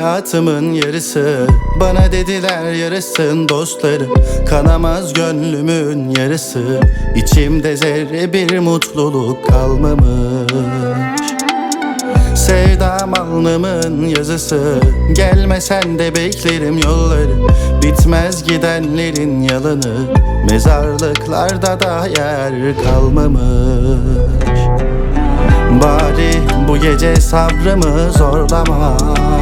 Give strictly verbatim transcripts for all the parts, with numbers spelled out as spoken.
hayatımın yarısı. Bana dediler yarısın dostları, kanamaz gönlümün yarısı. İçimde zerre bir mutluluk kalmamış. Sevdam alnımın yazısı, gelmesen de beklerim yolları. Bitmez gidenlerin yalanı, mezarlıklarda da yer kalmamış. Bari bu gece sabrımı zorlama,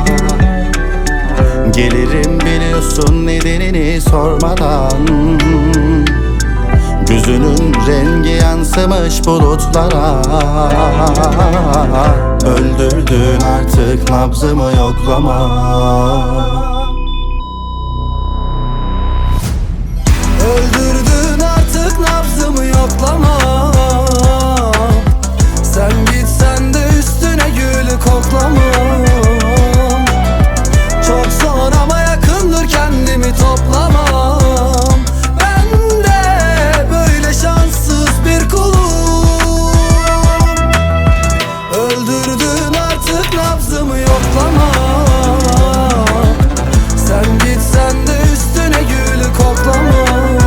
gelirim biliyorsun nedenini sormadan. Gözünün rengi yansımış bulutlara, öldürdün artık nabzımı yoklama. Öldürdün artık nabzımı yoklama. Sen gitsen de üstüne gülü koklamam. Çok zor ama yakındır, kendimi toplamam. Ben de böyle şanssız bir kulum. Öldürdün artık nabzımı yoklama. Sen gitsen de üstüne gülü koklamam.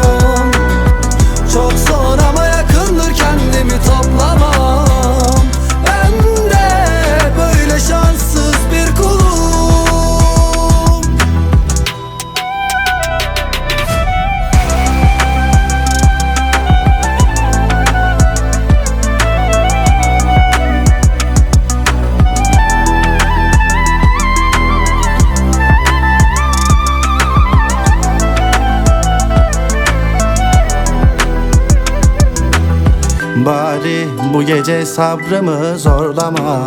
Çok zor ama yakındır, kendimi toplamam. Ben de böyle şanssız bir kulum. Bari bu gece sabrımı zorlama,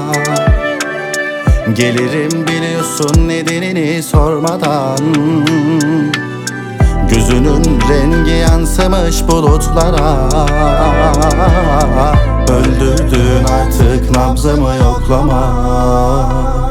gelirim biliyorsun nedenini sormadan. Gözünün rengi yansımış bulutlara, öldürdün artık nabzımı yoklama.